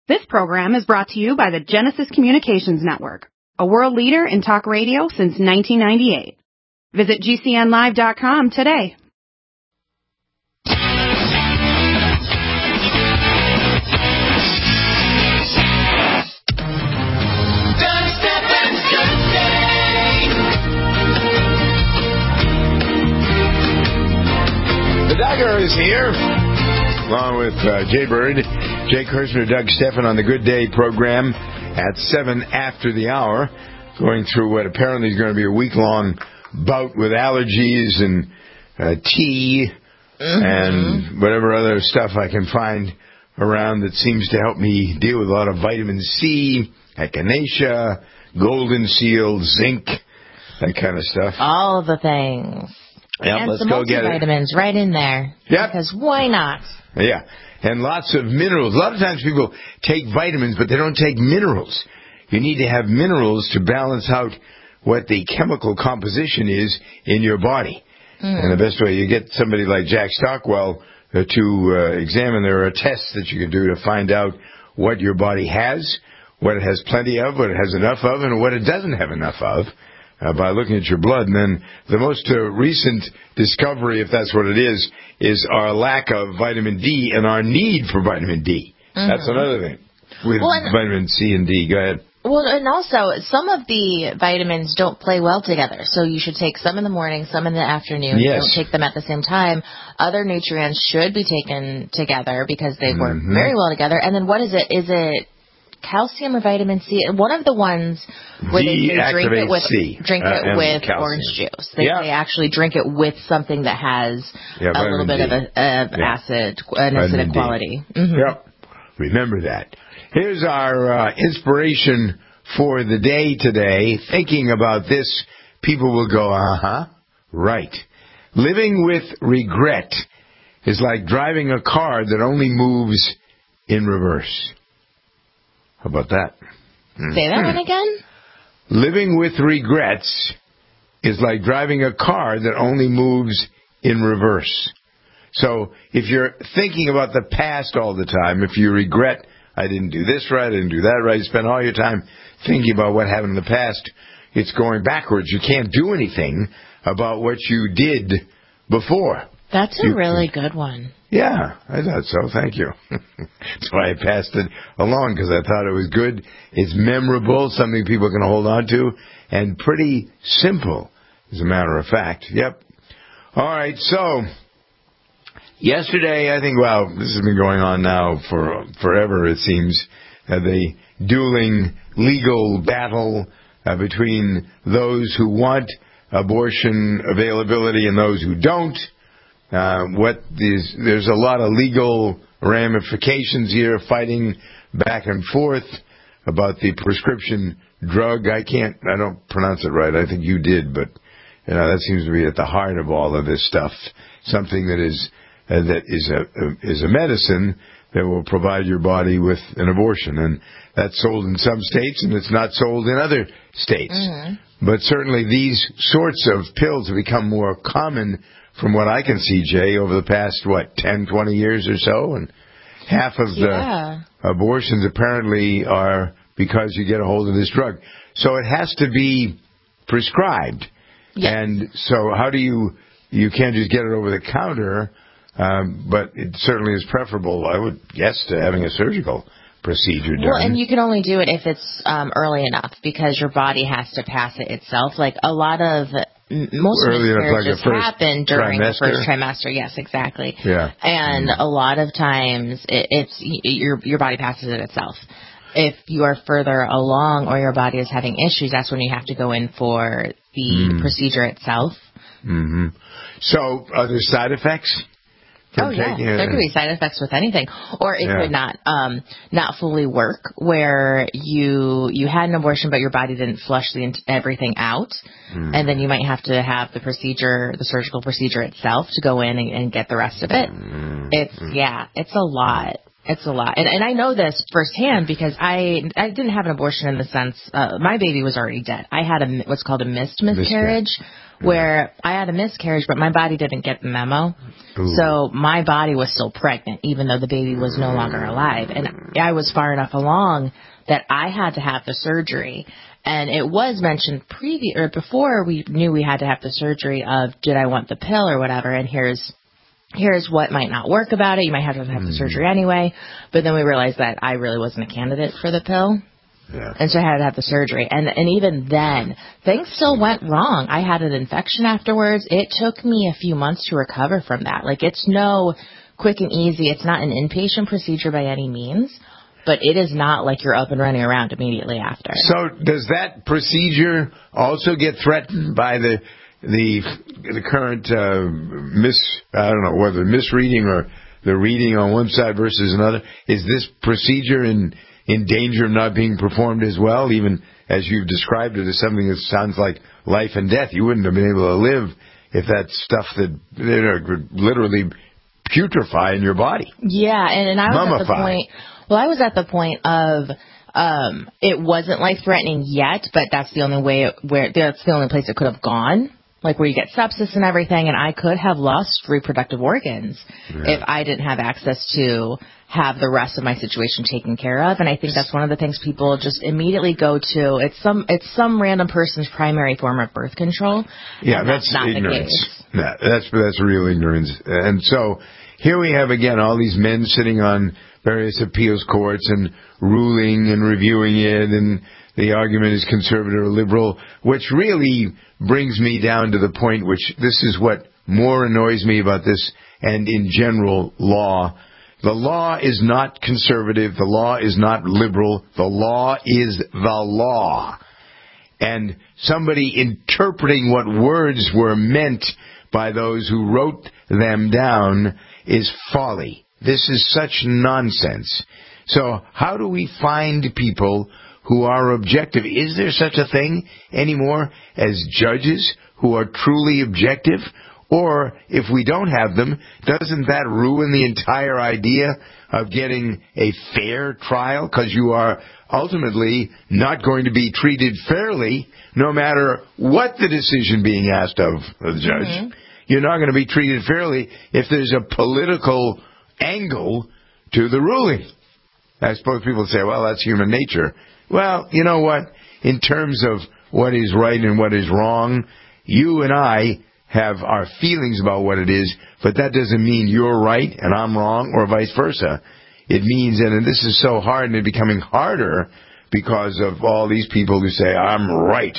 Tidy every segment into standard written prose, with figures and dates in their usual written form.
This program is brought to you by the Genesis Communications Network, a world leader in talk radio since 1998. Visit GCNlive.com today. The Duggar is here, along with Jay Bird, Jay Kirshner, Doug Stephan on the Good Day program at 7 after the hour, going through what apparently is going to be a week-long bout with allergies and tea and whatever other stuff I can find around that seems to help me deal with a lot of vitamin C, echinacea, golden seal, zinc, that kind of stuff. All the things. Yep, and let's some go get it. multivitamins right in there. Yep. Because why not? Yeah. And lots of minerals. A lot of times people take vitamins, but they don't take minerals. You need to have minerals to balance out what the chemical composition is in your body. And the best way, you get somebody like Jack Stockwell to examine. There are tests that you can do to find out what your body has, what it has plenty of, what it has enough of, and what it doesn't have enough of. By looking at your blood. And then the most recent discovery, if that's what it is our lack of vitamin D and our need for vitamin D. That's another thing with vitamin C and D. Go ahead. Well, and also, some of the vitamins don't play well together. So you should take some in the morning, some in the afternoon. Yes. Don't take them at the same time. Other nutrients should be taken together because they work very well together. And then what is it? Is it calcium or vitamin C? One of the ones where they say drink it with orange juice. They actually drink it with something that has a little bit of an acidic quality. Yep. Remember that. Here's our inspiration for the day today. Thinking about this, people will go, right. Living with regret is like driving a car that only moves in reverse. How about that? Say that one again? Living with regrets is like driving a car that only moves in reverse. So if you're thinking about the past all the time, if you regret, I didn't do this right, I didn't do that right, you spend all your time thinking about what happened in the past, it's going backwards. You can't do anything about what you did before. That's a really good one. Yeah, I thought so. Thank you. That's why I passed it along, because I thought it was good. It's memorable, something people can hold on to, and pretty simple, as a matter of fact. Yep. All right, so yesterday, I think, this has been going on now for forever, it seems, the dueling legal battle between those who want abortion availability and those who don't. There's a lot of legal ramifications here, fighting back and forth about the prescription drug. I don't pronounce it right. I think you did, but that seems to be at the heart of all of this stuff. Something that is a medicine that will provide your body with an abortion, and that's sold in some states, and it's not sold in other states. But certainly these sorts of pills have become more common, from what I can see, Jay, over the past, 10, 20 years or so, and half of the abortions apparently are because you get a hold of this drug. So it has to be prescribed. Yes. And so how do you can't just get it over the counter, but it certainly is preferable, I would guess, to having a surgical procedure done. Well, and you can only do it if it's early enough, because your body has to pass it itself. Like a lot of most miscarriages happen during the first trimester. Yes, exactly. Yeah. And a lot of times it's your body passes it itself. If you are further along or your body is having issues, that's when you have to go in for the procedure itself. So are there side effects? Oh, yeah. There could be side effects with anything. Or it could not fully work, where you had an abortion, but your body didn't flush everything out. And then you might have to have the surgical procedure itself to go in and get the rest of it. It's a lot. It's a lot. And I know this firsthand because I didn't have an abortion in the sense, my baby was already dead. I had what's called a missed miscarriage, where I had a miscarriage, but my body didn't get the memo. Ooh. So my body was still pregnant, even though the baby was no longer alive. And I was far enough along that I had to have the surgery. And it was mentioned before we knew we had to have the surgery of, did I want the pill or whatever, and here's what might not work about it. You might have to have the surgery anyway. But then we realized that I really wasn't a candidate for the pill. Yeah. And so I had to have the surgery. And even then, things still went wrong. I had an infection afterwards. It took me a few months to recover from that. Like, it's no quick and easy. It's not an inpatient procedure by any means. But it is not like you're up and running around immediately after. So does that procedure also get threatened by the current I don't know whether misreading or the reading on one side versus another? Is this procedure in danger of not being performed as well, even as you've described it as something that sounds like life and death? You wouldn't have been able to live if that stuff that could literally putrefy in your body. Yeah, and I was at the point. Well, I was at the point of it wasn't life-threatening yet, but that's the only that's the only place it could have gone, like where you get sepsis and everything, and I could have lost reproductive organs if I didn't have access to have the rest of my situation taken care of. And I think that's one of the things people just immediately go to. It's some random person's primary form of birth control. Yeah, that's not ignorance. No, that's real ignorance. And so here we have again all these men sitting on various appeals courts and ruling and reviewing it, and the argument is conservative or liberal, which really brings me down to the point which this is what more annoys me about this and in general law. The law is not conservative. The law is not liberal. The law is the law. And somebody interpreting what words were meant by those who wrote them down is folly. This is such nonsense. So how do we find people who are objective? Is there such a thing anymore as judges who are truly objective? Or if we don't have them, doesn't that ruin the entire idea of getting a fair trial? Because you are ultimately not going to be treated fairly no matter what the decision being asked of the judge. Mm-hmm. You're not going to be treated fairly if there's a political angle to the ruling. I suppose people say, well, that's human nature. Well, you know what? In terms of what is right and what is wrong, you and I have our feelings about what it is, but that doesn't mean you're right and I'm wrong or vice versa. It means, and this is so hard and it's becoming harder because of all these people who say, I'm right.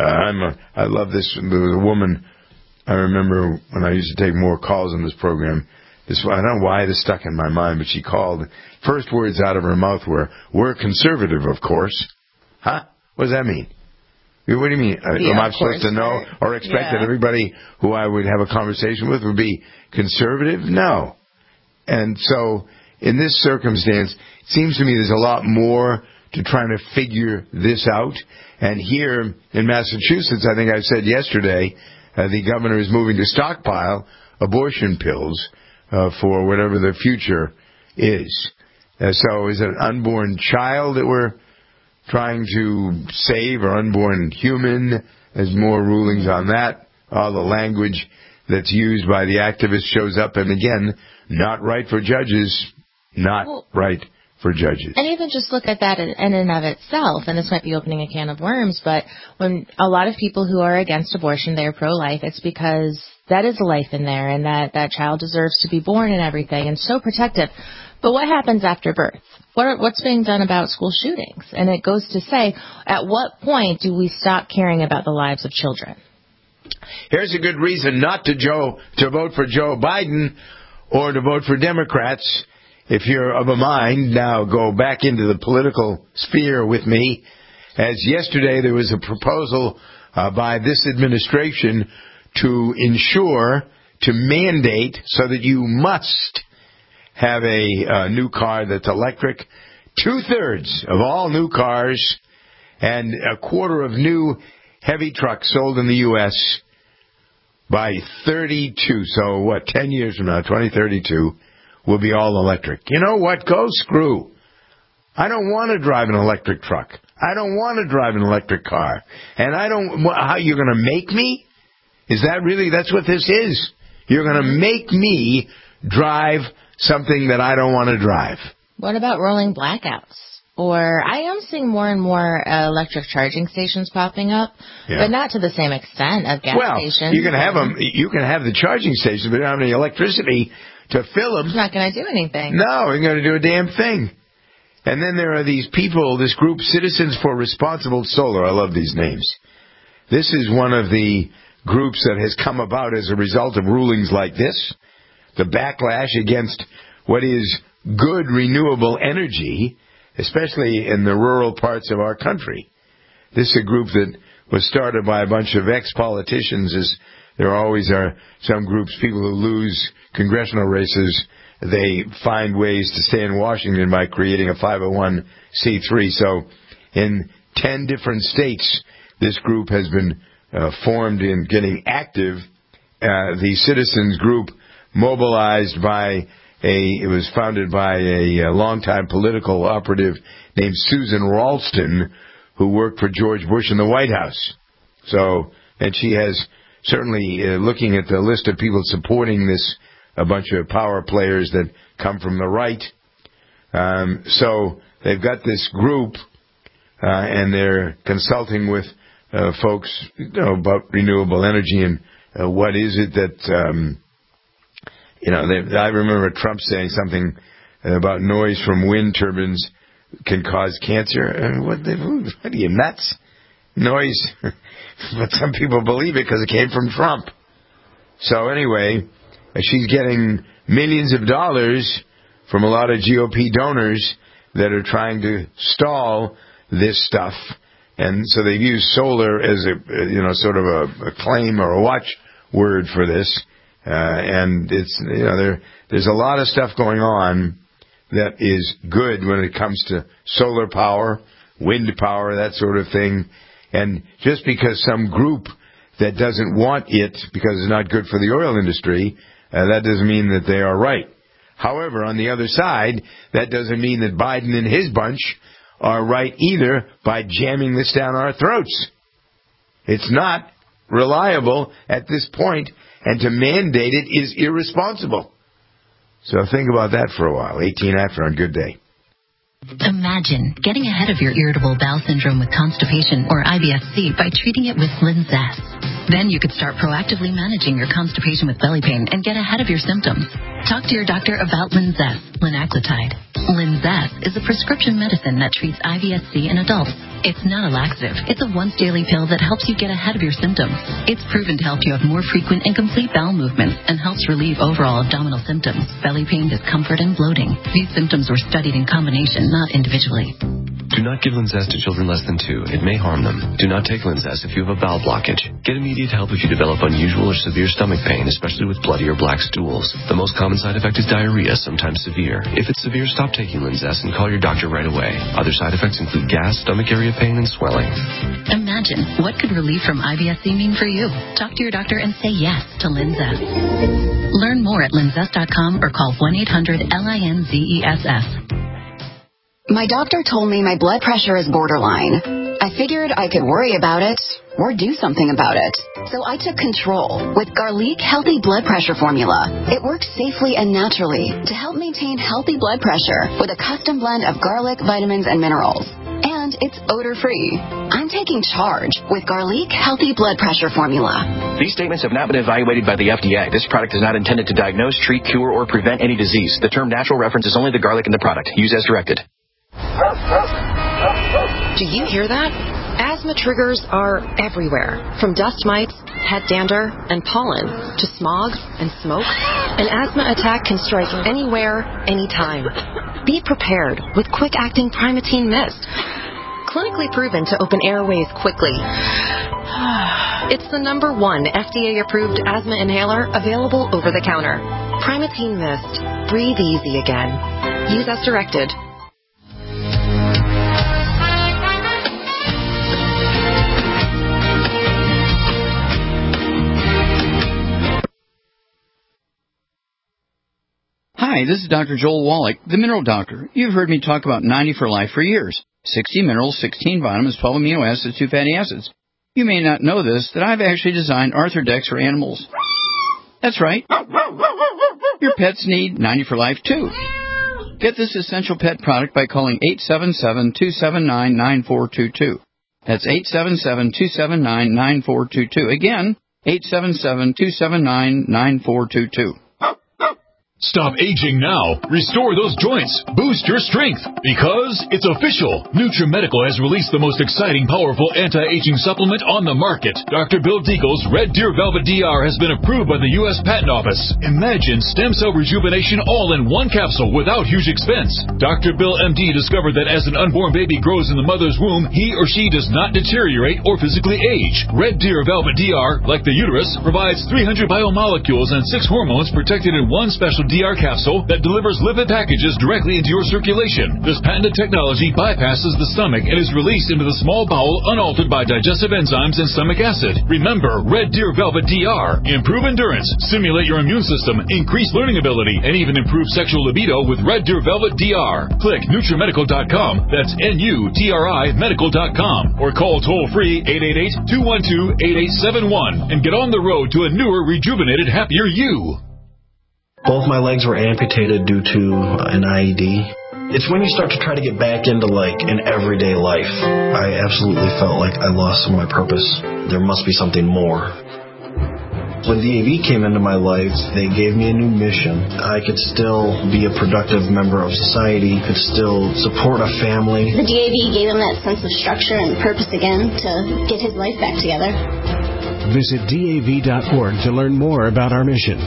I love this. There was a woman, I remember when I used to take more calls on this program, I don't know why this stuck in my mind, but she called. First words out of her mouth were, we're conservative, of course. Huh? What does that mean? What do you mean? Am I supposed to know or expect that everybody who I would have a conversation with would be conservative? No. And so, in this circumstance, it seems to me there's a lot more to trying to figure this out. And here in Massachusetts, I think I said yesterday, the governor is moving to stockpile abortion pills for whatever the future is. So is it an unborn child that we're trying to save, or unborn human? There's more rulings on that. All the language that's used by the activists shows up, and again, not right for judges, right for judges. And even just look at that in and of itself, and this might be opening a can of worms, but when a lot of people who are against abortion, they're pro-life, it's because that is a life in there, and that child deserves to be born and everything, and so protective. But what happens after birth? What's being done about school shootings? And it goes to say, at what point do we stop caring about the lives of children? Here's a good reason not to vote for Joe Biden or to vote for Democrats. If you're of a mind, now go back into the political sphere with me. As yesterday there was a proposal by this administration to mandate so that you must have a new car that's electric. 2/3 of all new cars and 1/4 of new heavy trucks sold in the U.S. by 32. So 10 years from now, 2032, will be all electric. You know what? Go screw. I don't want to drive an electric truck. I don't want to drive an electric car. And how you're going to make me? Is that really, that's what this is? You're going to make me drive something that I don't want to drive. What about rolling blackouts? Or I am seeing more and more electric charging stations popping up, but not to the same extent of gas stations. You can have them. You can have the charging stations, but you don't have any electricity to fill them. It's not going to do anything. No, you're going to do a damn thing. And then there are these people, this group, Citizens for Responsible Solar. I love these names. This is one of the groups that has come about as a result of rulings like this. The backlash against what is good renewable energy, especially in the rural parts of our country. This is a group that was started by a bunch of ex-politicians, as there always are some groups, people who lose congressional races, they find ways to stay in Washington by creating a 501c3. So in 10 different states, this group has been formed in getting active. The Citizens Group mobilized by it was founded by a longtime political operative named Susan Ralston, who worked for George Bush in the White House. So, and she has certainly, looking at the list of people supporting this, a bunch of power players that come from the right. So they've got this group, and they're consulting with folks, about renewable energy and what is it that, I remember Trump saying something about noise from wind turbines can cause cancer. What are you, nuts? Noise. But some people believe it because it came from Trump. So anyway, she's getting millions of dollars from a lot of GOP donors that are trying to stall this stuff. And so they've used solar as a, sort of a claim or a watchword for this. And it's, there's a lot of stuff going on that is good when it comes to solar power, wind power, that sort of thing. And just because some group that doesn't want it because it's not good for the oil industry, that doesn't mean that they are right. However, on the other side, that doesn't mean that Biden and his bunch are right either by jamming this down our throats. It's not reliable at this point, and to mandate it is irresponsible. So think about that for a while. 18 after on Good Day. Imagine getting ahead of your irritable bowel syndrome with constipation or IBS-C by treating it with Linzess. Then you could start proactively managing your constipation with belly pain and get ahead of your symptoms. Talk to your doctor about Linzess, linaclotide. Linzess is a prescription medicine that treats IBS-C in adults. It's not a laxative. It's a once-daily pill that helps you get ahead of your symptoms. It's proven to help you have more frequent and complete bowel movements and helps relieve overall abdominal symptoms, belly pain, discomfort, and bloating. These symptoms were studied in combination, not individually. Do not give Linzess to children less than 2. It may harm them. Do not take Linzess if you have a bowel blockage. Get immediate help if you develop unusual or severe stomach pain, especially with bloody or black stools. The most common side effect is diarrhea, sometimes severe. If it's severe, stop taking Linzess and call your doctor right away. Other side effects include gas, stomach area pain, and swelling. Imagine, what could relief from IBS-C mean for you? Talk to your doctor and say yes to Linzess. Learn more at linzess.com or call 1-800-LINZESS. My doctor told me my blood pressure is borderline. I figured I could worry about it or do something about it. So I took control with Garlic Healthy Blood Pressure Formula. It works safely and naturally to help maintain healthy blood pressure with a custom blend of garlic, vitamins, and minerals. And it's odor-free. I'm taking charge with Garlic Healthy Blood Pressure Formula. These statements have not been evaluated by the FDA. This product is not intended to diagnose, treat, cure, or prevent any disease. The term natural references only the garlic in the product. Use as directed. Do you hear that? Asthma triggers are everywhere, from dust mites, head dander, and pollen, to smog and smoke. An asthma attack can strike anywhere, anytime. Be prepared with quick-acting Primatene Mist. Clinically proven to open airways quickly. It's the #1 FDA-approved asthma inhaler available over the counter. Primatene Mist. Breathe easy again. Use as directed. Hi, Hi, this is Dr. Joel Wallach, the Mineral Doctor. You've heard me talk about 90 for Life for years. 60 minerals, 16 vitamins, 12 amino acids, 2 fatty acids. You may not know this, that I've actually designed Arthrodex for animals. That's right. Your pets need 90 for Life, too. Get this essential pet product by calling 877-279-9422. That's 877-279-9422. Again, 877-279-9422. Stop aging now. Restore those joints. Boost your strength. Because it's official. NutriMedical has released the most exciting, powerful anti-aging supplement on the market. Dr. Bill Deagle's Red Deer Velvet DR has been approved by the U.S. Patent Office. Imagine stem cell rejuvenation all in one capsule without huge expense. Dr. Bill MD discovered that as an unborn baby grows in the mother's womb, he or she does not deteriorate or physically age. Red Deer Velvet DR, like the uterus, provides 300 biomolecules and 6 hormones protected in one special DR capsule that delivers lipid packages directly into your circulation. This patented technology bypasses the stomach and is released into the small bowel unaltered by digestive enzymes and stomach acid. Remember, Red Deer Velvet DR. Improve endurance, stimulate your immune system, increase learning ability, and even improve sexual libido with Red Deer Velvet DR. Click NutriMedical.com, that's NUTRI Medical.com, or call toll-free 888-212-8871 and get on the road to a newer, rejuvenated, happier you. Both my legs were amputated due to an IED. It's when you start to try to get back into, an everyday life. I absolutely felt like I lost some of my purpose. There must be something more. When DAV came into my life, they gave me a new mission. I could still be a productive member of society, could still support a family. The DAV gave him that sense of structure and purpose again to get his life back together. Visit DAV.org to learn more about our mission.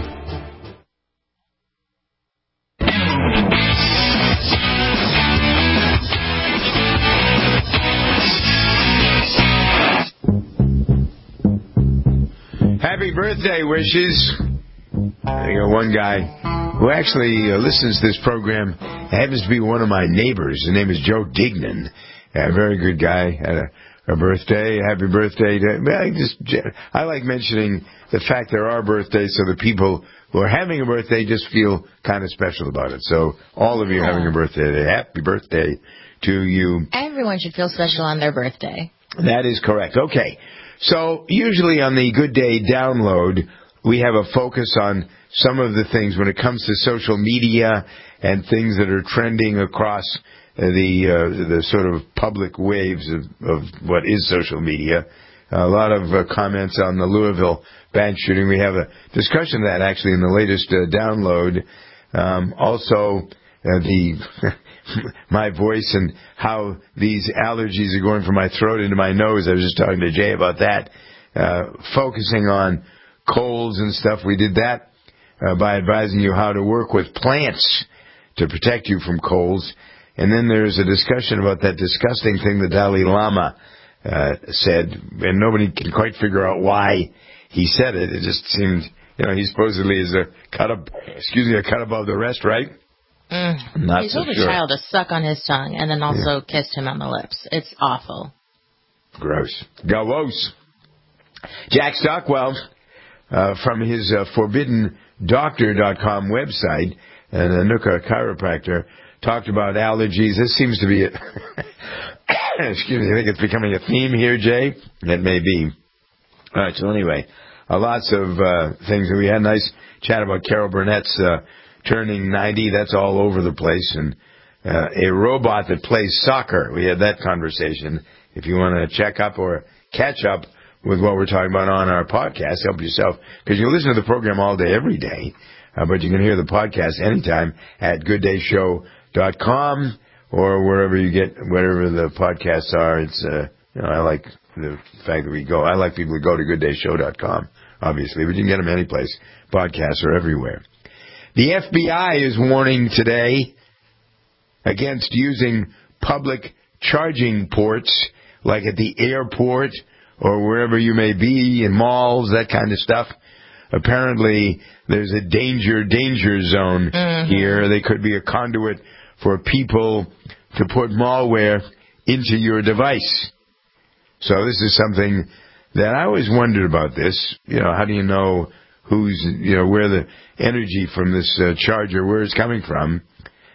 Happy birthday wishes. I got one guy who actually listens to this program. Happens to be one of my neighbors. His name is Joe Dignan. A very good guy. Had a birthday. Happy birthday. I like mentioning the fact there are birthdays so the people who are having a birthday just feel kind of special about it. So all of you having a birthday today, happy birthday to you. Everyone should feel special on their birthday. That is correct. Okay. So usually on the Good Day download, we have a focus on some of the things when it comes to social media and things that are trending across the sort of public waves of what is social media. A lot of comments on the Louisville bank shooting. We have a discussion of that actually in the latest download. Also, my voice and how these allergies are going from my throat into my nose. I was just talking to Jay about that. Focusing on colds and stuff. We did that by advising you how to work with plants to protect you from colds. And then there's a discussion about that disgusting thing the Dalai Lama said, and nobody can quite figure out why he said it. It just seemed, he supposedly is a cut above the rest, right? He told a child to suck on his tongue and then also kissed him on the lips. It's awful. Gross. Gross. Jack Stockwell from his ForbiddenDoctor.com website, and Anuka chiropractor, talked about allergies. This seems to be excuse me, I think it's becoming a theme here, Jay? It may be. All right, so anyway, lots of things. We had a nice chat about Carol Burnett's turning 90. That's all over the place. And a robot that plays soccer. We had that conversation. If you want to check up or catch up with what we're talking about on our podcast, help yourself. Because you listen to the program all day, every day. But you can hear the podcast anytime at gooddayshow.com or wherever the podcasts are. It's, I like the fact that I like people to go to gooddayshow.com, obviously, but you can get them any place. Podcasts are everywhere. The FBI is warning today against using public charging ports, like at the airport or wherever you may be, in malls, that kind of stuff. Apparently, there's a danger zone here. They could be a conduit for people to put malware into your device. So this is something that I always wondered about this. How do you know who's, where the energy from this charger, where it's coming from.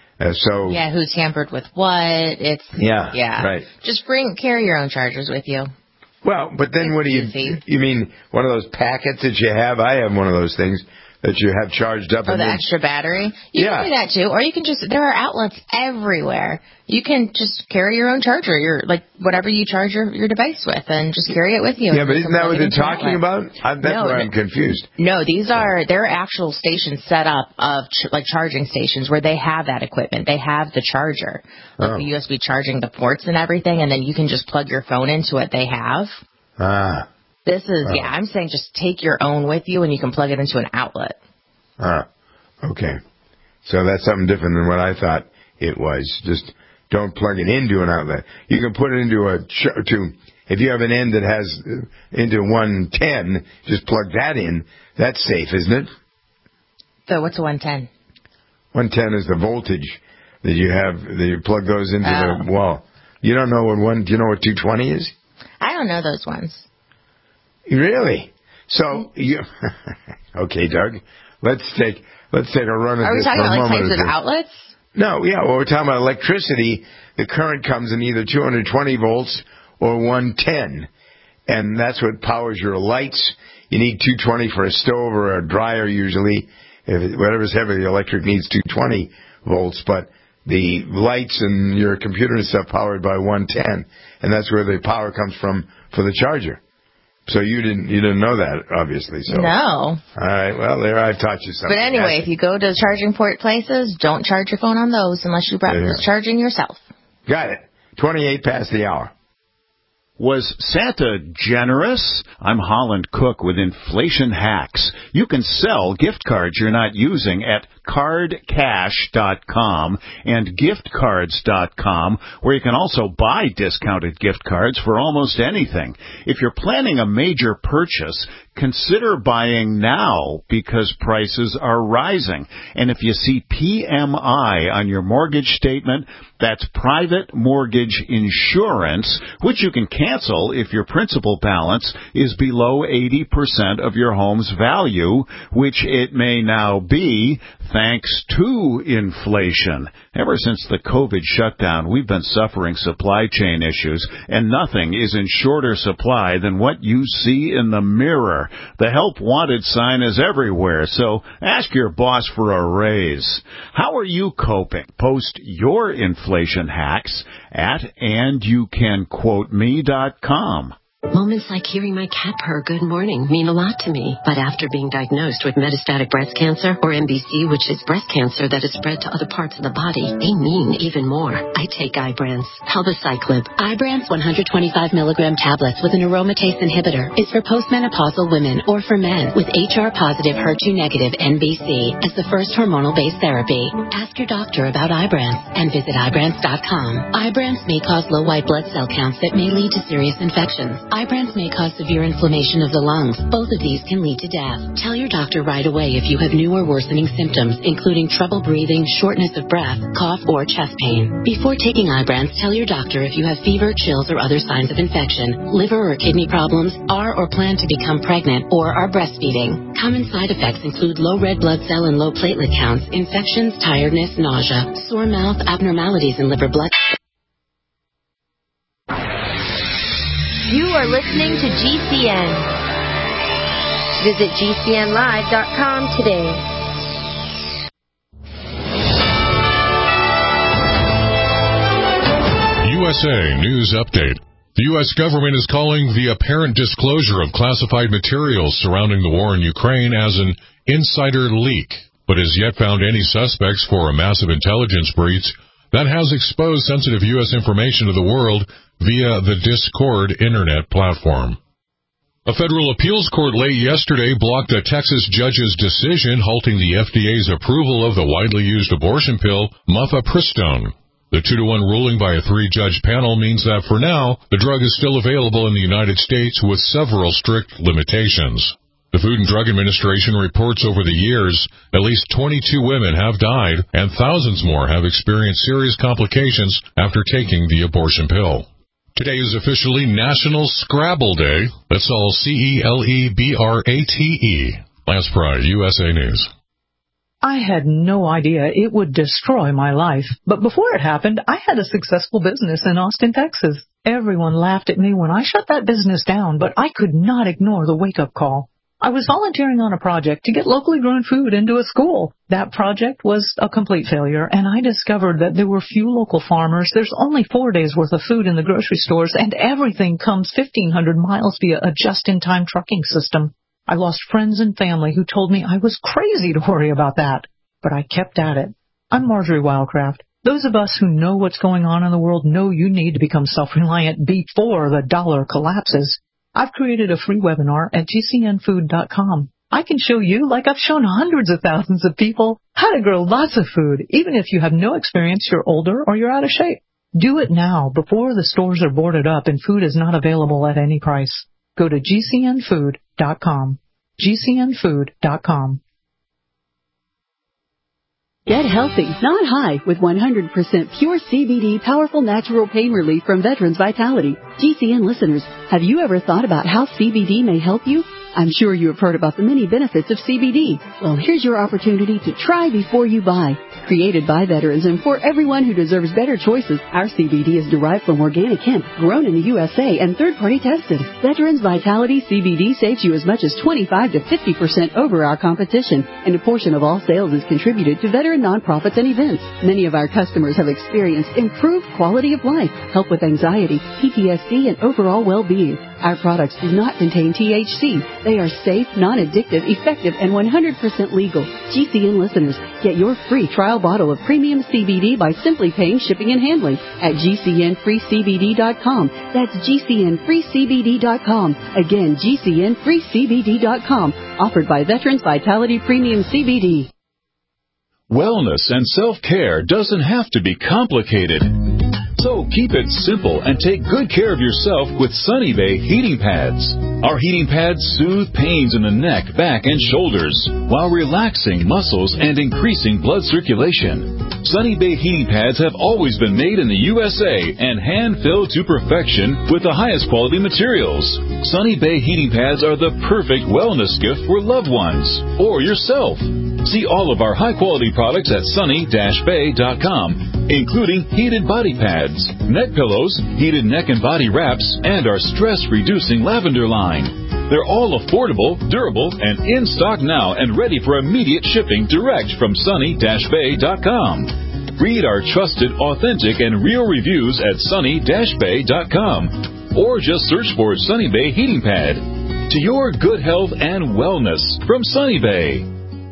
Who tampered with what? Right. Just carry your own chargers with you. Well, but then what do you mean one of those packets that you have? I have one of those things that you have charged up. The extra battery? You can do that too. Or you can there are outlets everywhere. You can just carry your own charger, whatever you charge your device with, and just carry it with you. Yeah, but isn't that what they're talking about? That's where I'm confused. No, there are actual stations set up of charging stations where they have that equipment. They have the charger, the USB charging the ports and everything, and then you can just plug your phone into it. They have. This is, I'm saying just take your own with you and you can plug it into an outlet. Okay. So that's something different than what I thought it was. Just don't plug it into an outlet. You can put it into if you have an end that has into 110, just plug that in. That's safe, isn't it? So what's a 110? 110 is the voltage that you have, that you plug those into the wall. You don't know do you know what 220 is? I don't know those ones. Really? So okay, Doug. Let's take a run at this. Are we talking about types of outlets? No, we're talking about electricity. The current comes in either 220 volts or 110, and that's what powers your lights. You need 220 for a stove or a dryer usually. Whatever's heavy, the electric needs 220 volts, but the lights and your computer and stuff powered by 110, and that's where the power comes from for the charger. So you didn't know that, obviously. So. No. All right. Well, there I've taught you something. But anyway, if you go to charging port places, don't charge your phone on those unless you practice charging yourself. Got it. 28 past the hour. Was Santa generous? I'm Holland Cook with Inflation Hacks. You can sell gift cards you're not using at cardcash.com and giftcards.com, where you can also buy discounted gift cards for almost anything. If you're planning a major purchase, consider buying now because prices are rising. And if you see PMI on your mortgage statement, that's private mortgage insurance, which you can cancel if your principal balance is below 80% of your home's value, which it may now be thanks to inflation. Ever since the COVID shutdown, we've been suffering supply chain issues, and nothing is in shorter supply than what you see in the mirror. The help wanted sign is everywhere, so ask your boss for a raise. How are you coping? Post your inflation hacks at andyoucanquoteme.com. Moments like hearing my cat purr good morning mean a lot to me. But after being diagnosed with metastatic breast cancer, or MBC, which is breast cancer that is spread to other parts of the body, they mean even more. I take Ibrance, Palbociclib. Ibrance 125 milligram tablets with an aromatase inhibitor is for postmenopausal women or for men with HR-positive, HER2-negative MBC as the first hormonal-based therapy. Ask your doctor about Ibrance and visit Ibrance.com. Ibrance may cause low white blood cell counts that may lead to serious infections. Ibrance may cause severe inflammation of the lungs. Both of these can lead to death. Tell your doctor right away if you have new or worsening symptoms, including trouble breathing, shortness of breath, cough, or chest pain. Before taking Ibrance, tell your doctor if you have fever, chills, or other signs of infection, liver or kidney problems, are or plan to become pregnant, or are breastfeeding. Common side effects include low red blood cell and low platelet counts, infections, tiredness, nausea, sore mouth, abnormalities in liver blood. You are listening to GCN. Visit GCNlive.com today. USA News Update. The U.S. government is calling the apparent disclosure of classified materials surrounding the war in Ukraine as an insider leak, but has yet found any suspects for a massive intelligence breach that has exposed sensitive U.S. information to the world via the Discord internet platform. A federal appeals court late yesterday blocked a Texas judge's decision halting the FDA's approval of the widely used abortion pill, mifepristone. The 2-1 ruling by a 3-judge panel means that for now, the drug is still available in the United States with several strict limitations. The Food and Drug Administration reports over the years, at least 22 women have died and thousands more have experienced serious complications after taking the abortion pill. Today is officially National Scrabble Day. That's all Celebrate. Lance Pry, USA News. I had no idea it would destroy my life, but before it happened, I had a successful business in Austin, Texas. Everyone laughed at me when I shut that business down, but I could not ignore the wake-up call. I was volunteering on a project to get locally grown food into a school. That project was a complete failure, and I discovered that there were few local farmers. There's only 4 days' worth of food in the grocery stores, and everything comes 1,500 miles via a just-in-time trucking system. I lost friends and family who told me I was crazy to worry about that, but I kept at it. I'm Marjorie Wildcraft. Those of us who know what's going on in the world know you need to become self-reliant before the dollar collapses. I've created a free webinar at gcnfood.com. I can show you, like I've shown hundreds of thousands of people, how to grow lots of food, even if you have no experience, you're older, or you're out of shape. Do it now, before the stores are boarded up and food is not available at any price. Go to gcnfood.com. gcnfood.com. Get healthy, not high, with 100% pure CBD powerful natural pain relief from Veterans Vitality. GCN listeners, have you ever thought about how CBD may help you? I'm sure you have heard about the many benefits of CBD. Well, here's your opportunity to try before you buy. Created by veterans and for everyone who deserves better choices, our CBD is derived from organic hemp, grown in the USA and third-party tested. Veterans Vitality CBD saves you as much as 25 to 50% over our competition, and a portion of all sales is contributed to veteran nonprofits and events. Many of our customers have experienced improved quality of life, help with anxiety, PTSD, and overall well-being. Our products do not contain THC. They are safe, non-addictive, effective, and 100% legal. GCN listeners, get your free trial bottle of premium CBD by simply paying shipping and handling at GCNFreeCBD.com. That's GCNFreeCBD.com. Again, GCNFreeCBD.com. Offered by Veterans Vitality Premium CBD. Wellness and self-care doesn't have to be complicated. So keep it simple and take good care of yourself with Sunny Bay heating pads. Our heating pads soothe pains in the neck, back, and shoulders while relaxing muscles and increasing blood circulation. Sunny Bay heating pads have always been made in the USA and hand-filled to perfection with the highest quality materials. Sunny Bay heating pads are the perfect wellness gift for loved ones or yourself. See all of our high-quality products at sunny-bay.com, including heated body pads, neck pillows, heated neck and body wraps, and our stress-reducing lavender line. They're all affordable, durable, and in stock now and ready for immediate shipping direct from sunny-bay.com. Read our trusted, authentic, and real reviews at sunny-bay.com, or just search for Sunny Bay Heating Pad. To your good health and wellness from Sunny Bay.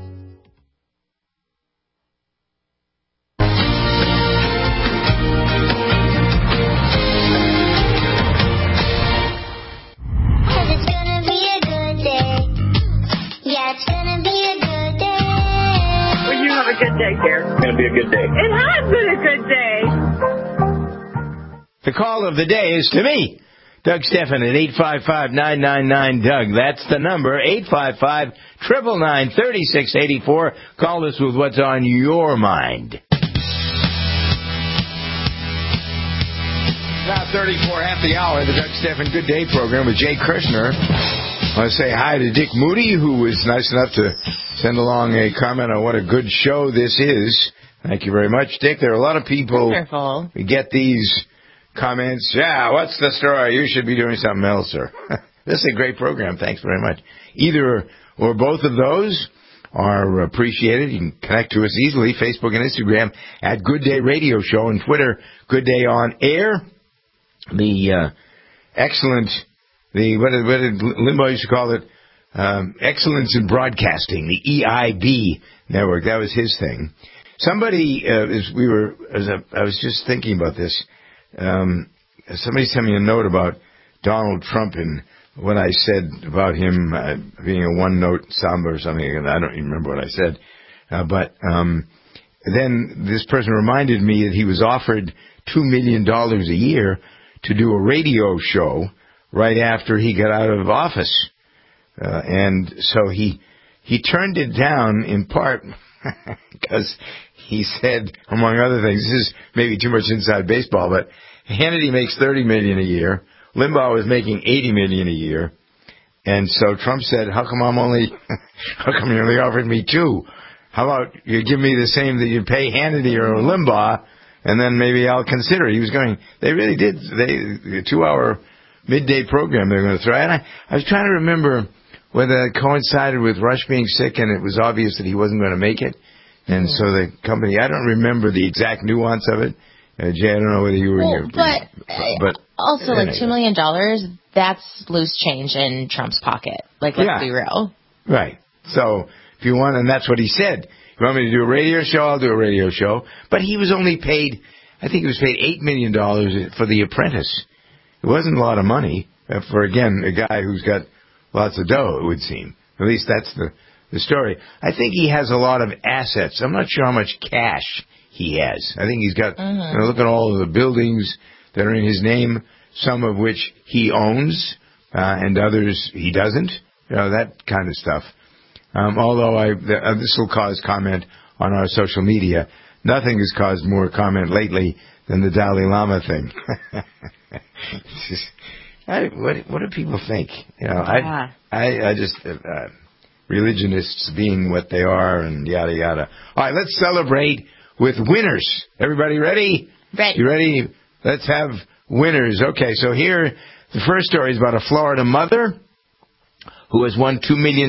It's going to be a good day. It has been a good day. The call of the day is to me, Doug Stephan at 855-999-DOUG. That's the number, 855-999-3684. Call us with what's on your mind. Now 34, half the hour, the Doug Stephan Good Day program with Jay Kirshner. I want to say hi to Dick Moody, who was nice enough to send along a comment on what a good show this is. Thank you very much, Dick. There are a lot of people who get these comments. Yeah, what's the story? You should be doing something else, sir. This is a great program. Thanks very much. Either or both of those are appreciated. You can connect to us easily, Facebook and Instagram at Good Day Radio Show, and Twitter, Good Day On Air. The excellent... what did Limbaugh used to call it? Excellence in Broadcasting, the EIB network. That was his thing. Somebody, I was just thinking about this. Somebody sent me a note about Donald Trump and what I said about him being a one-note samba or something. I don't even remember what I said. But then this person reminded me that he was offered $2 million a year to do a radio show right after he got out of office. And so he turned it down in part because he said, among other things, this is maybe too much inside baseball, but Hannity makes $30 million a year. Limbaugh was making $80 million a year. And so Trump said, how come you only offered me 2? How about you give me the same that you pay Hannity or Limbaugh, and then maybe I'll consider it. They really did. The 2-hour midday program they were going to throw. And I was trying to remember whether it coincided with Rush being sick and it was obvious that he wasn't going to make it. And so the company, I don't remember the exact nuance of it. Jay, I don't know whether you were in but also, like, $2 million, that's loose change in Trump's pocket. Like, let's be real. Right. So, if you want, and that's what he said. You want me to do a radio show? I'll do a radio show. But he was only paid, I think he was paid $8 million for The Apprentice. It wasn't a lot of money for, again, a guy who's got lots of dough, it would seem. At least that's the story. I think he has a lot of assets. I'm not sure how much cash he has. I think he's got, look at all of the buildings that are in his name, some of which he owns, and others he doesn't. That kind of stuff. Although this will cause comment on our social media. Nothing has caused more comment lately than the Dalai Lama thing. What do people think? I just religionists being what they are and yada yada. All right, let's celebrate with winners. Everybody ready? Ready. You ready? Let's have winners. Okay, so here the first story is about a Florida mother who has won $2 million.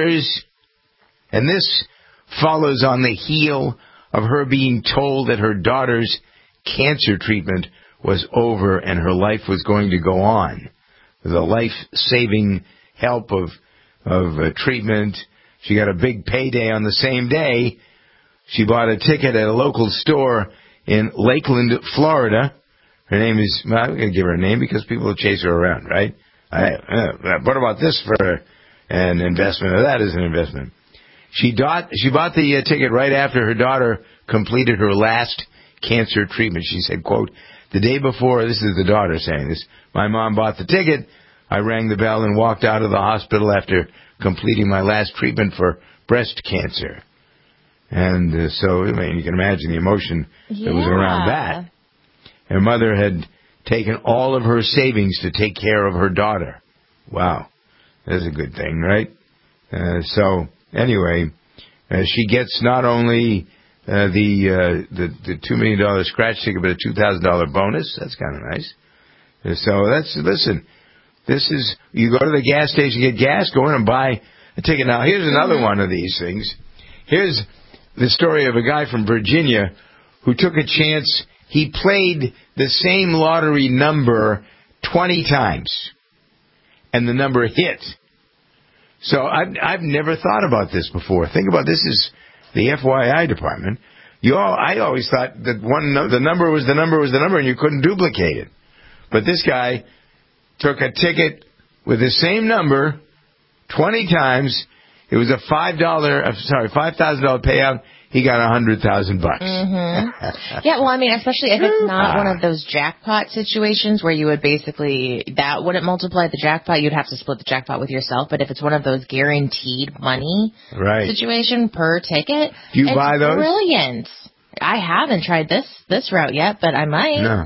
And this follows on the heel of her being told that her daughter's cancer treatment was over and her life was going to go on. The life-saving help of treatment. She got a big payday on the same day. She bought a ticket at a local store in Lakeland, Florida. Her name is, I'm going to give her a name because people will chase her around, right? What about this for an investment or that is an investment? She bought the ticket right after her daughter completed her last cancer treatment. She said, quote, the day before, this is the daughter saying this, my mom bought the ticket. I rang the bell and walked out of the hospital after completing my last treatment for breast cancer. And so, I mean, you can imagine the emotion that was around that. Her mother had taken all of her savings to take care of her daughter. Wow. That's a good thing, right? So, anyway, she gets not only the $2 million scratch ticket, but a $2,000 bonus. That's kind of nice. So listen, this is, you go to the gas station, get gas, go in and buy a ticket. Now, here's another one of these things. Here's the story of a guy from Virginia who took a chance. He played the same lottery number 20 times, and the number hit. So I've never thought about this before. Think about this is the FYI department. I always thought that the number was the number, and you couldn't duplicate it. But this guy took a ticket with the same number 20 times. It was a $5,000 payout. He got $100,000. Yeah, well, I mean, especially if it's not one of those jackpot situations where you would basically, that wouldn't multiply the jackpot. You'd have to split the jackpot with yourself. But if it's one of those guaranteed money situation per ticket, do you buy those? Brilliant. I haven't tried this route yet, but I might. No.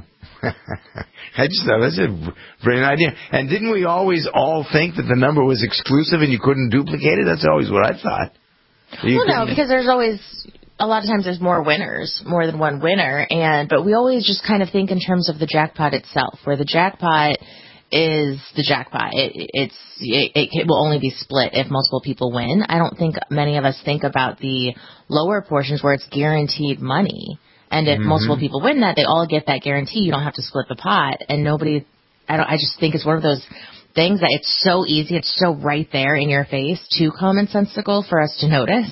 I just thought that's a brilliant idea. And didn't we always all think that the number was exclusive and you couldn't duplicate it? That's always what I thought. Well, no, because there's always, a lot of times there's more winners, more than one winner, but we always just kind of think in terms of the jackpot itself, where the jackpot is the jackpot. It will only be split if multiple people win. I don't think many of us think about the lower portions where it's guaranteed money. And if multiple people win that, they all get that guarantee. You don't have to split the pot. And I just think it's one of those things that it's so easy, it's so right there in your face, too commonsensical for us to notice.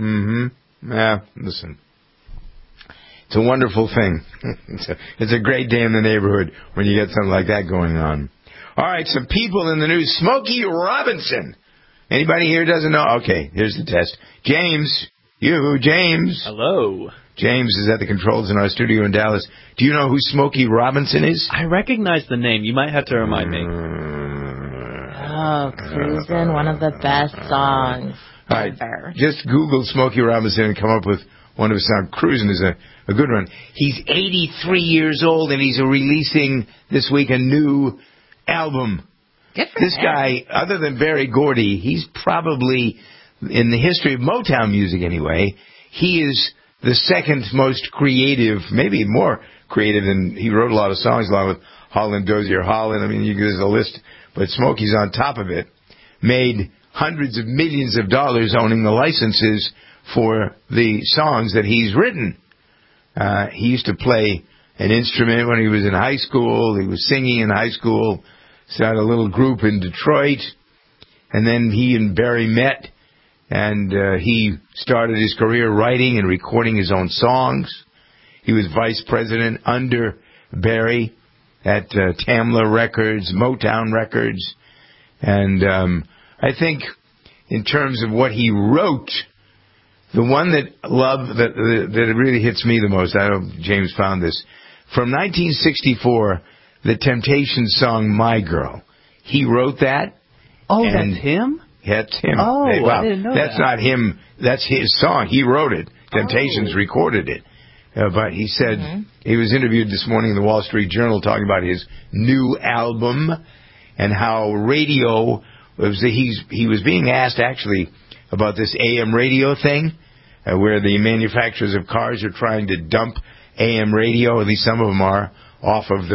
Yeah, listen. It's a wonderful thing. It's a great day in the neighborhood when you get something like that going on. All right, some people in the news. Smokey Robinson. Anybody here doesn't know? Okay, here's the test. James. Hello. James is at the controls in our studio in Dallas. Do you know who Smokey Robinson is? I recognize the name. You might have to remind me. Oh, Cruisin', one of the best songs ever. Right, just Google Smokey Robinson and come up with one of his songs. Cruisin' is a good one. He's 83 years old, and he's releasing this week a new album. This guy, other than Berry Gordy, he's probably, in the history of Motown music anyway, he is the second most creative, maybe more creative than, he wrote a lot of songs along with Holland Dozier Holland. I mean, there's a list, but Smokey's on top of it. Made hundreds of millions of dollars owning the licenses for the songs that he's written. He used to play an instrument when he was in high school. He was singing in high school. Started a little group in Detroit. And then he and Berry met. And he started his career writing and recording his own songs. He was vice president under Berry at Tamla Records, Motown Records. And I think in terms of what he wrote, the one that really hits me the most, I know James found this, from 1964, the Temptations song My Girl. He wrote that. Oh, that's him? That's him. Oh, I didn't know that's not him. That's his song. He wrote it. Temptations recorded it. But he said, he was interviewed this morning in the Wall Street Journal talking about his new album and how radio, he was being asked actually about this AM radio thing, where the manufacturers of cars are trying to dump AM radio, at least some of them are, off of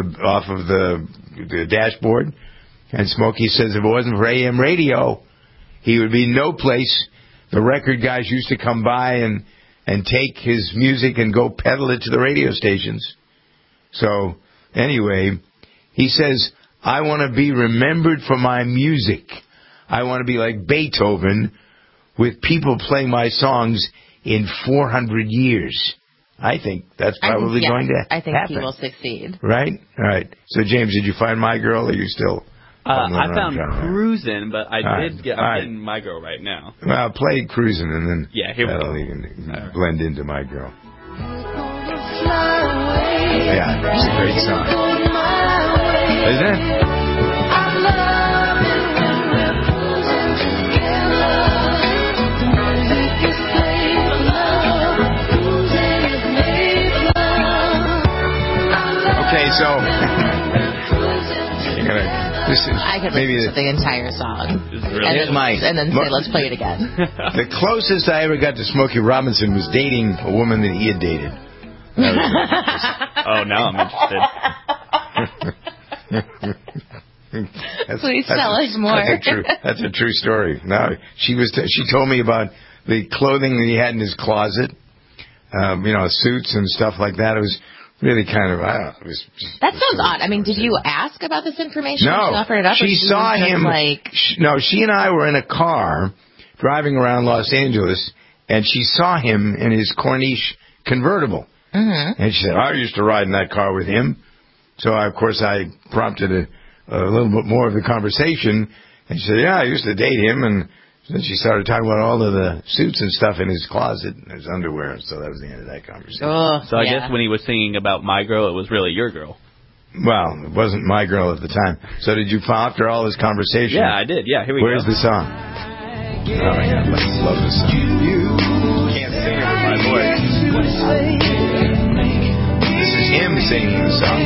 the dashboard. And Smokey says if it wasn't for AM radio, he would be no place. The record guys used to come by and take his music and go peddle it to the radio stations. So, anyway, he says, I want to be remembered for my music. I want to be like Beethoven, with people playing my songs in 400 years. I think that's probably going to happen. I think he will succeed. Right? All right. So, James, did you find My Girl, or are you still... I found Cruisin', but I'm getting My Girl right now. Well, play Cruisin', and then that'll even blend into My Girl. Yeah, it's a great song. Isn't it? Okay, so... I could listen to the entire song and then say, let's play it again. The closest I ever got to Smokey Robinson was dating a woman that he had dated. Oh, now I'm interested. Please tell us more. That's a true story. Now she told me about the clothing that he had in his closet, suits and stuff like that. It was really kind of, I don't know. That sounds odd. I mean, did you ask about this information? No. She offered it up, she saw him. She and I were in a car driving around Los Angeles, and she saw him in his Corniche convertible. Mm-hmm. And she said, I used to ride in that car with him. So, of course, I prompted a little bit more of the conversation. And she said, yeah, I used to date him. And then she started talking about all of the suits and stuff in his closet and his underwear. So that was the end of that conversation. So I guess when he was singing about My Girl, it was really your girl. Well, it wasn't my girl at the time. So did you, after all this conversation? Yeah, I did. Yeah, here we go. Where's the song? Oh, my God. I love this song. Can't sing it with my voice. This is him singing the song.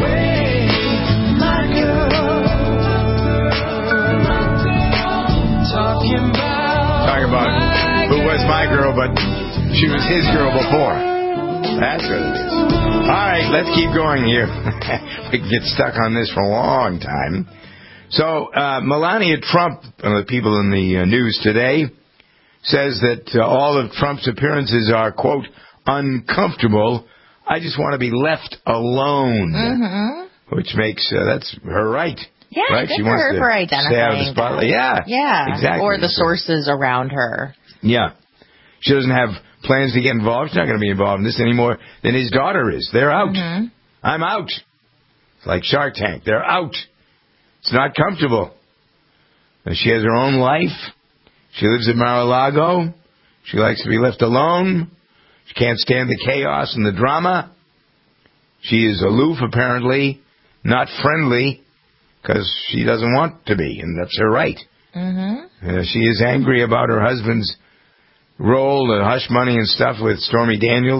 Talking about who was my girl, but she was his girl before. That's what it is. All right, let's keep going here. We can get stuck on this for a long time. So, Melania Trump, one of the people in the news today, says that all of Trump's appearances are, quote, uncomfortable. I just want to be left alone. Mm-hmm. Which makes, that's her right. Yeah, right? Good she for wants her to for identifying stay out of the spotlight. Yeah, exactly. Or the sources around her. Yeah. She doesn't have plans to get involved. She's not going to be involved in this any more than his daughter is. They're out. Mm-hmm. I'm out. It's like Shark Tank. They're out. It's not comfortable. She has her own life. She lives in Mar-a-Lago. She likes to be left alone. She can't stand the chaos and the drama. She is aloof, apparently, not friendly, because she doesn't want to be, and that's her right. Mm-hmm. She is angry about her husband's role, the hush money and stuff with Stormy Daniels,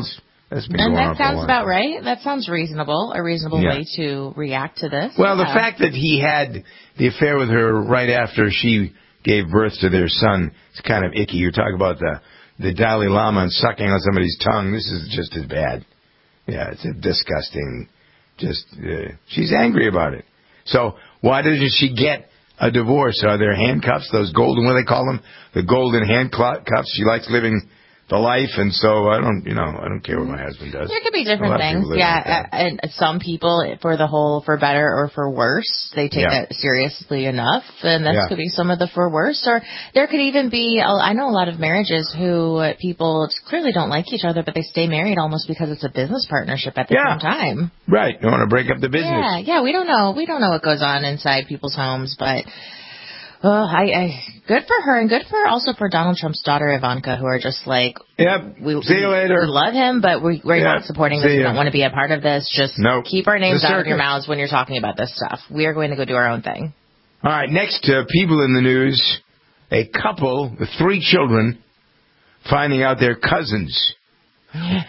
That's been going on that sounds about right. That sounds reasonable. A reasonable way to react to this. Well, the fact that he had the affair with her right after she gave birth to their son is kind of icky. You talk about the Dalai Lama and sucking on somebody's tongue. This is just as bad. Yeah, it's a disgusting. She's angry about it. So why doesn't she get a divorce? Are there handcuffs? Those golden, what do they call them? The golden handcuffs. She likes living the life, and so I don't care what my husband does. There could be different things, and some people, for better or for worse, they take that seriously enough, and this could be some of the for worse. Or there could even be, I know a lot of marriages who people clearly don't like each other, but they stay married almost because it's a business partnership at the same time. Right, you want to break up the business. Yeah, we don't know what goes on inside people's homes, but. Well, good for her, and good also for Donald Trump's daughter Ivanka, who are just like, see you later. We love him, but we're not supporting this. We don't want to be a part of this. Just keep our names out of your mouths when you're talking about this stuff. We are going to go do our own thing. All right, next people in the news, a couple with 3 children finding out they're cousins. They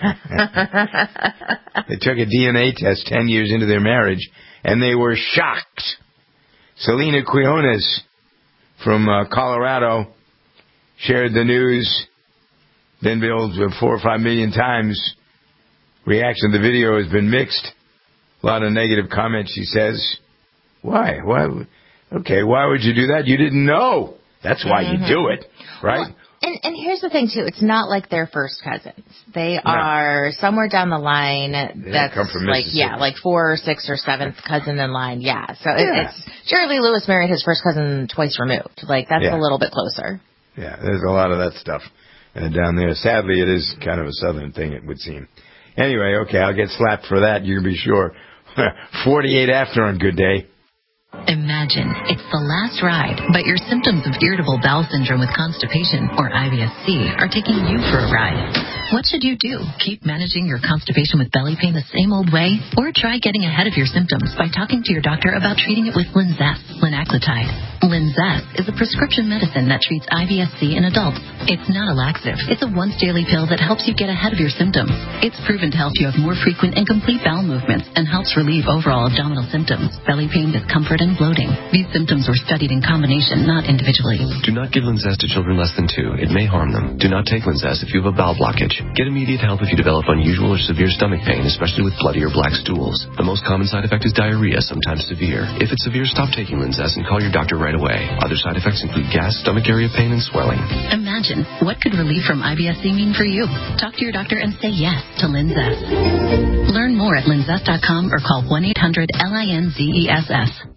took a DNA test 10 years into their marriage, and they were shocked. Selena Quinones from Colorado shared the news, then billed 4 or 5 million times. Reaction to the video has been mixed. A lot of negative comments, she says. Why? Okay, why would you do that? You didn't know. That's why you do it, right? Well, and here's the thing, too. It's not like they're first cousins. They are somewhere down the line. That's come from like 4th or 6th or 7th cousin in line. Yeah. So it's Jerry Lee Lewis married his first cousin twice removed. Like, that's a little bit closer. Yeah, there's a lot of that stuff down there. Sadly, it is kind of a southern thing, it would seem. Anyway, okay, I'll get slapped for that, you can be sure. 48 after on Good Day. Imagine it's the last ride, but your symptoms of irritable bowel syndrome with constipation, or IBS-C, are taking you for a ride. What should you do? Keep managing your constipation with belly pain the same old way? Or try getting ahead of your symptoms by talking to your doctor about treating it with Linzess, linaclotide. Linzess is a prescription medicine that treats IBS-C in adults. It's not a laxative. It's a once-daily pill that helps you get ahead of your symptoms. It's proven to help you have more frequent and complete bowel movements and helps relieve overall abdominal symptoms, belly pain, discomfort, and bloating. These symptoms were studied in combination, not individually. Do not give Linzess to children less than 2. It may harm them. Do not take Linzess if you have a bowel blockage. Get immediate help if you develop unusual or severe stomach pain, especially with bloody or black stools. The most common side effect is diarrhea, sometimes severe. If it's severe, stop taking Linzess and call your doctor right away. Other side effects include gas, stomach area pain, and swelling. Imagine, what could relief from IBS-C mean for you? Talk to your doctor and say yes to Linzess. Learn more at linzess.com or call 1-800-LINZESS.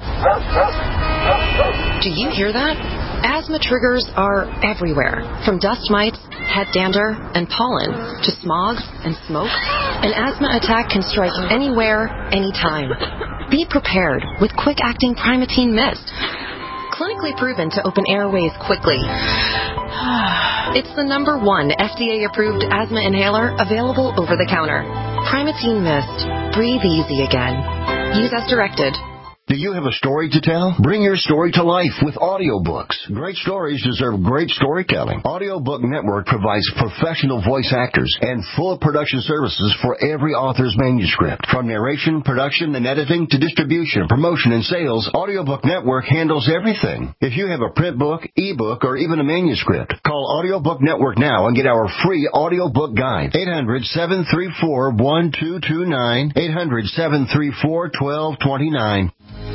Do you hear that? Asthma triggers are everywhere, from dust mites, head dander, and pollen, to smog and smoke. An asthma attack can strike anywhere, anytime. Be prepared with quick-acting Primatene Mist. Clinically proven to open airways quickly. It's the #1 FDA-approved asthma inhaler available over the counter. Primatene Mist. Breathe easy again. Use as directed. Do you have a story to tell? Bring your story to life with audiobooks. Great stories deserve great storytelling. Audiobook Network provides professional voice actors and full production services for every author's manuscript. From narration, production, and editing to distribution, promotion, and sales, Audiobook Network handles everything. If you have a print book, ebook, or even a manuscript, call Audiobook Network now and get our free audiobook guide. 800-734-1229. 800-734-1229.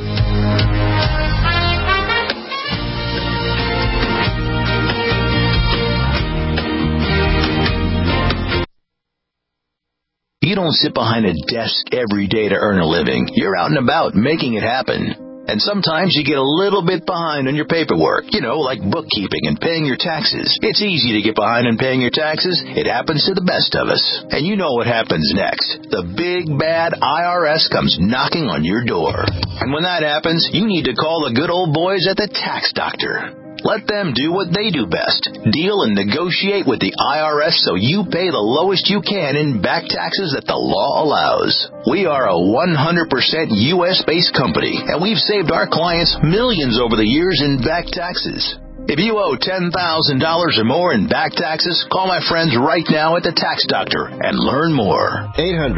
You don't sit behind a desk every day to earn a living. You're out and about making it happen. And sometimes you get a little bit behind on your paperwork, like bookkeeping and paying your taxes. It's easy to get behind on paying your taxes. It happens to the best of us. And you know what happens next. The big, bad IRS comes knocking on your door. And when that happens, you need to call the good old boys at the Tax Doctor. Let them do what they do best. Deal and negotiate with the IRS so you pay the lowest you can in back taxes that the law allows. We are a 100% U.S.-based company, and we've saved our clients millions over the years in back taxes. If you owe $10,000 or more in back taxes, call my friends right now at the Tax Doctor and learn more.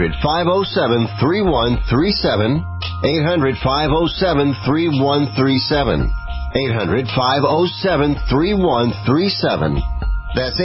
800-507-3137. 800-507-3137. 800-507-3137. That's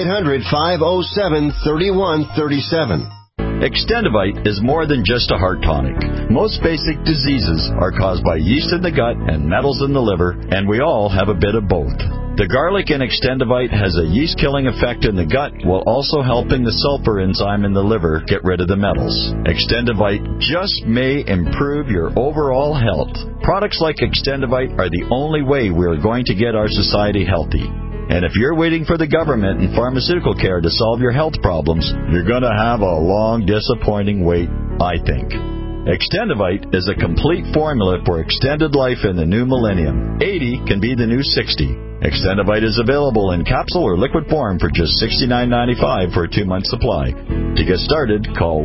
800-507-3137. Extendivite is more than just a heart tonic. Most basic diseases are caused by yeast in the gut and metals in the liver, and we all have a bit of both. The garlic in Extendivite has a yeast-killing effect in the gut while also helping the sulfur enzyme in the liver get rid of the metals. Extendivite just may improve your overall health. Products like Extendivite are the only way we are going to get our society healthy. And if you're waiting for the government and pharmaceutical care to solve your health problems, you're going to have a long, disappointing wait, I think. Extendivite is a complete formula for extended life in the new millennium. 80 can be the new 60. Extendivite is available in capsule or liquid form for just $69.95 for a 2-month supply. To get started, call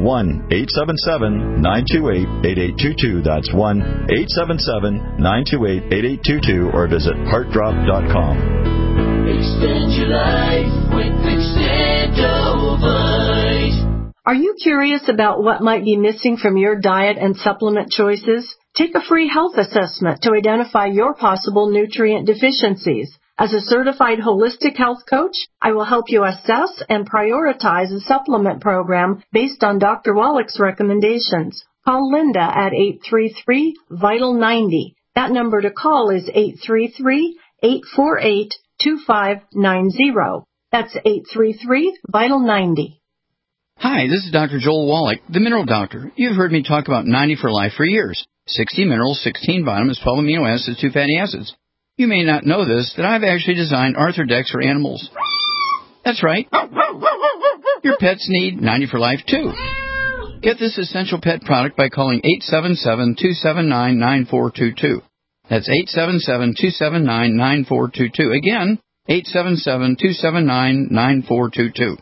1-877-928-8822. That's 1-877-928-8822 or visit heartdrop.com. Extend your life with Extendivite. Are you curious about what might be missing from your diet and supplement choices? Take a free health assessment to identify your possible nutrient deficiencies. As a certified holistic health coach, I will help you assess and prioritize a supplement program based on Dr. Wallach's recommendations. Call Linda at 833-VITAL-90. That number to call is 833-848-2590. That's 833-VITAL-90. Hi, this is Dr. Joel Wallach, the Mineral Doctor. You've heard me talk about 90 for life for years. 60 minerals, 16 vitamins, 12 amino acids, 2 fatty acids. You may not know this, that I've actually designed Arthrodex for animals. That's right. Your pets need 90 for life, too. Get this essential pet product by calling 877-279-9422. That's 877-279-9422. Again, 877-279-9422.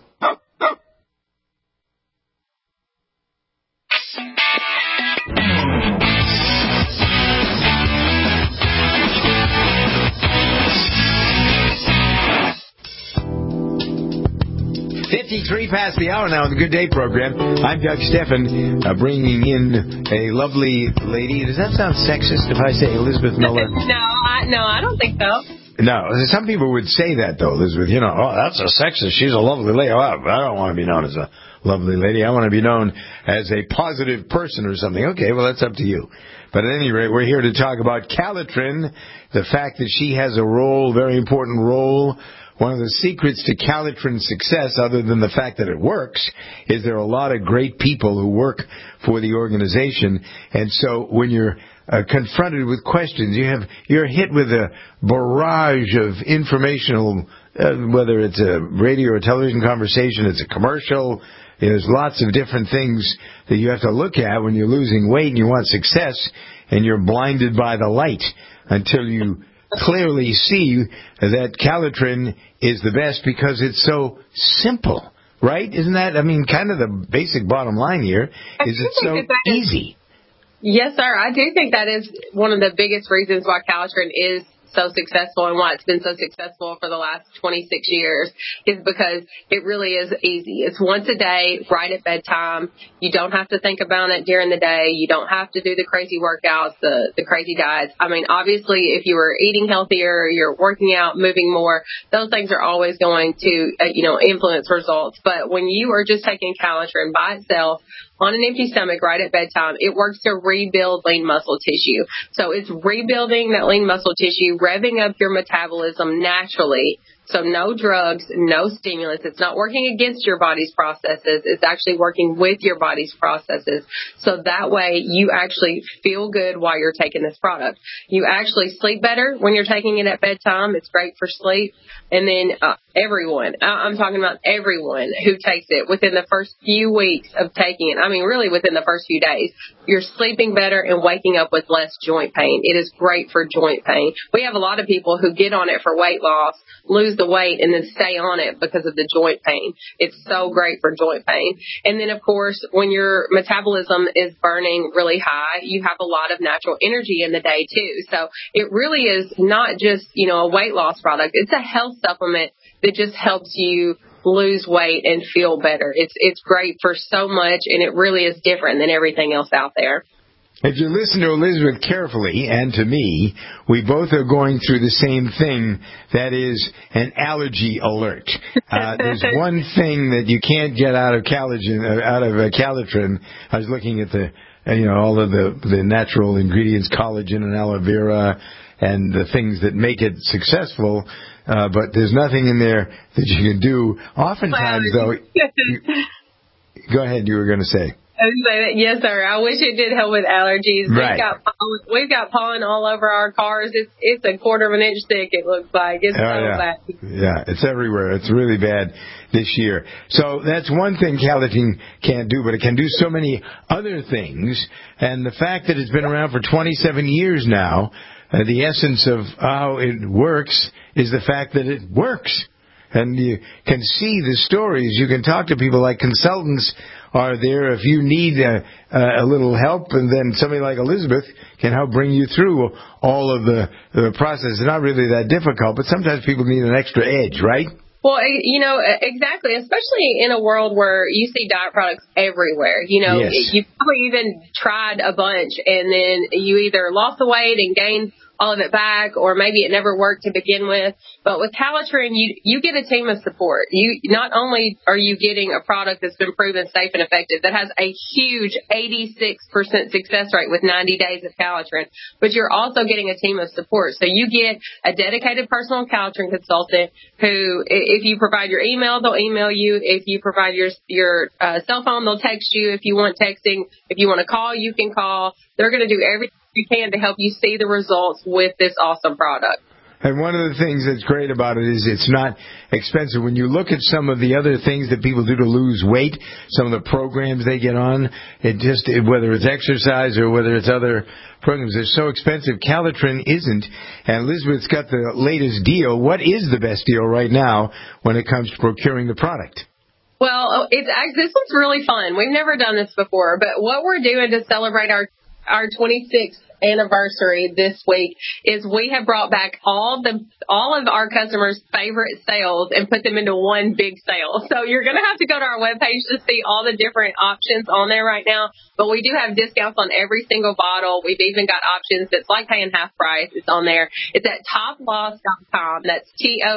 53 past the hour now on the Good Day program. I'm Doug Steffen, bringing in a lovely lady. Does that sound sexist if I say Elizabeth Miller? No, I don't think so. No, some people would say that, though, Elizabeth. You know, oh, that's a sexist. She's a lovely lady. Oh, I don't want to be known as a lovely lady. I want to be known as a positive person or something. Okay, well, that's up to you. But at any rate, we're here to talk about Calitrin, the fact that she has a role, very important role. One of the secrets to Calitrin's success, other than the fact that it works, is there are a lot of great people who work for the organization. And so when you're confronted with questions, you're hit with a barrage of informational, whether it's a radio or television conversation, it's a commercial. There's lots of different things that you have to look at when you're losing weight and you want success, and you're blinded by the light until you clearly see that Calitrin is the best because it's so simple, right? Isn't that, kind of the basic bottom line here, is it's so easy. Yes, sir. I do think that is one of the biggest reasons why Calitrin is so successful and why it's been so successful for the last 26 years is because it really is easy. It's once a day, right at bedtime. You don't have to think about it during the day. You don't have to do the crazy workouts, the crazy diets. Obviously, if you were eating healthier, you're working out, moving more, those things are always going to, influence results. But when you are just taking Calitrin by itself, on an empty stomach right at bedtime, it works to rebuild lean muscle tissue. So it's rebuilding that lean muscle tissue, revving up your metabolism naturally. So no drugs, no stimulants. It's not working against your body's processes. It's actually working with your body's processes. So that way you actually feel good while you're taking this product. You actually sleep better when you're taking it at bedtime. It's great for sleep. And then everyone, I'm talking about everyone who takes it within the first few weeks of taking it, really within the first few days, you're sleeping better and waking up with less joint pain. It is great for joint pain. We have a lot of people who get on it for weight loss, lose the weight and then stay on it because of the joint pain. It's so great for joint pain. And then, of course, when your metabolism is burning really high, you have a lot of natural energy in the day, too. So it really is not just, a weight loss product. It's a health supplement that just helps you lose weight and feel better. It's great for so much, and it really is different than everything else out there. If you listen to Elizabeth carefully, and to me, we both are going through the same thing, that is an allergy alert. There's one thing that you can't get out of Calitrin. I was looking at all of the natural ingredients, collagen and aloe vera, and the things that make it successful, but there's nothing in there that you can do. Oftentimes, though, go ahead, you were going to say. Yes, sir. I wish it did help with allergies. Right. We've got pollen all over our cars. It's a quarter of an inch thick, it looks like. It's so bad. Yeah, it's everywhere. It's really bad this year. So that's one thing Calitrin can't do, but it can do so many other things. And the fact that it's been around for 27 years now, the essence of how it works is the fact that it works. And you can see the stories. You can talk to people like consultants are there if you need a little help, and then somebody like Elizabeth can help bring you through all of the process. It's not really that difficult, but sometimes people need an extra edge, right? Well, exactly, especially in a world where you see diet products everywhere. Yes. You probably even tried a bunch, and then you either lost the weight and gained all of it back, or maybe it never worked to begin with. But with Calitrin, you get a team of support. You not only are you getting a product that's been proven safe and effective, that has a huge 86% success rate with 90 days of Calitrin, but you're also getting a team of support. So you get a dedicated personal Calitrin consultant who, if you provide your email, they'll email you. If you provide your cell phone, they'll text you. If you want texting, if you want to call, you can call. They're going to do everything you can to help you see the results with this awesome product. And one of the things that's great about it is it's not expensive. When you look at some of the other things that people do to lose weight, some of the programs they get on, whether it's exercise or whether it's other programs, they're so expensive. Calitrin isn't. And Elizabeth's got the latest deal. What is the best deal right now when it comes to procuring the product? Well, this one's really fun. We've never done this before, but what we're doing to celebrate our 26th anniversary this week is we have brought back all of our customers' favorite sales and put them into one big sale. So you're going to have to go to our webpage to see all the different options on there right now. But we do have discounts on every single bottle. We've even got options that's like paying half price. It's on there. It's at toploss.com. That's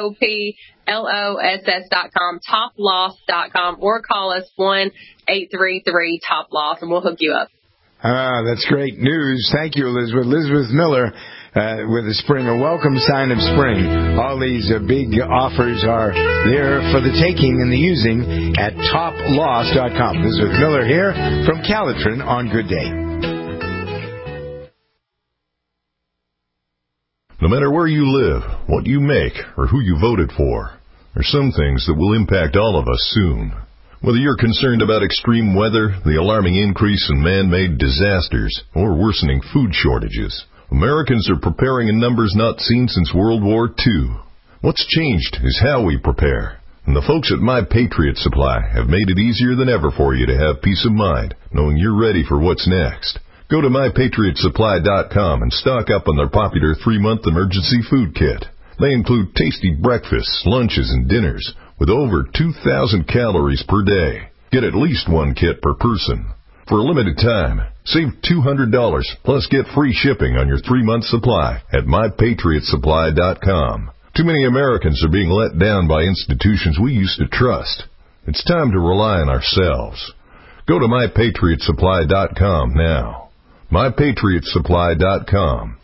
TOPLOSS.com, toploss.com, or call us 1-833-TOP-LOSS and we'll hook you up. That's great news. Thank you, Elizabeth. Elizabeth Miller with the spring, a welcome sign of spring. All these big offers are there for the taking and the using at toploss.com. Elizabeth Miller here from Calitrin on Good Day. No matter where you live, what you make, or who you voted for, there's some things that will impact all of us soon. Whether you're concerned about extreme weather, the alarming increase in man-made disasters, or worsening food shortages, Americans are preparing in numbers not seen since World War II. What's changed is how we prepare. And the folks at My Patriot Supply have made it easier than ever for you to have peace of mind, knowing you're ready for what's next. Go to MyPatriotSupply.com and stock up on their popular 3-month emergency food kit. They include tasty breakfasts, lunches, and dinners, with over 2,000 calories per day. Get at least one kit per person. For a limited time, save $200 plus get free shipping on your 3-month supply at MyPatriotSupply.com. Too many Americans are being let down by institutions we used to trust. It's time to rely on ourselves. Go to MyPatriotSupply.com now. MyPatriotSupply.com.